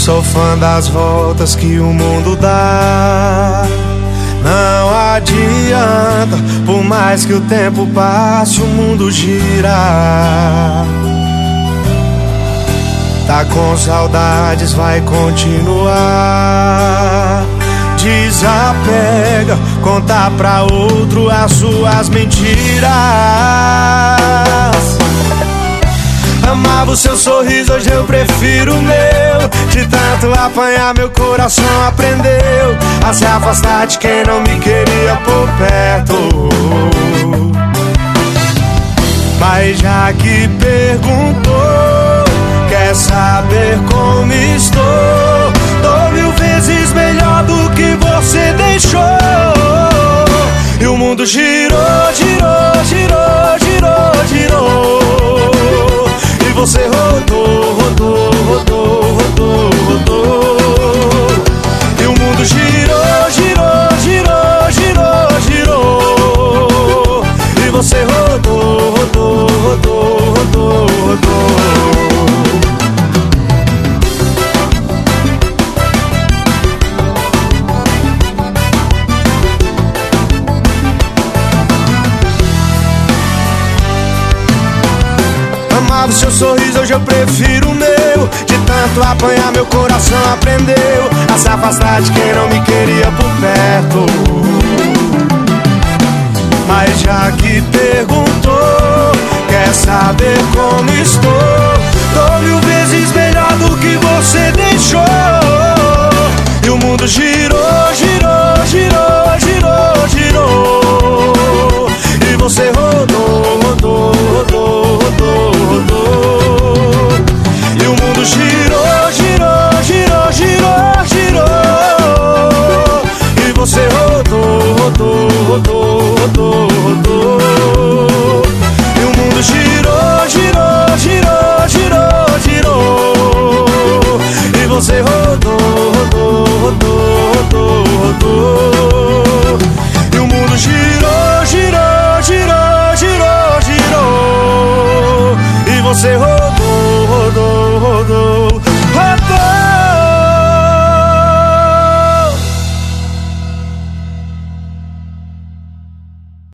Sou fã das voltas que o mundo dá. Não adianta, por mais que o tempo passe, o mundo gira. Tá com saudades, vai continuar. Desapega, contar pra outro as suas mentiras. Amava o seu sorriso, hoje eu prefiro o meu. De tanto apanhar, meu coração aprendeu a se afastar de quem não me queria por perto. Mas já que perguntou, quer saber como estou? Tô 1000 vezes melhor do que você deixou. E o mundo girou, girou, girou, girou, girou. E você rodou, rodou, rodou, rodou, rodou. E o mundo girou, girou, girou, girou, girou. E você rodou, rodou, rodou, rodou, rodou. Amava o seu sorriso, hoje eu prefiro o meu. De tanto apanhar, meu coração aprendeu a se afastar de quem não me queria por perto. Mas já que perguntou, quer saber como estou? Tô 1000 vezes melhor do que você deixou.